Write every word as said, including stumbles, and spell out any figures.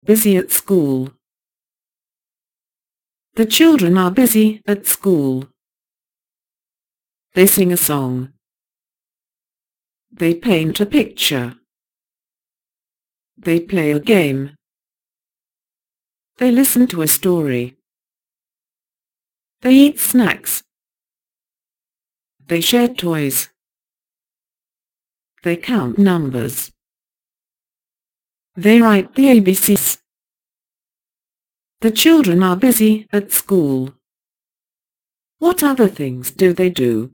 Busy at school. The children are busy at school. They sing a song. They paint a picture. They play a game. They listen to a story. They eat snacks. They share toys. They count numbers. They write the A B Cs. The children are busy at school. What other things do they do?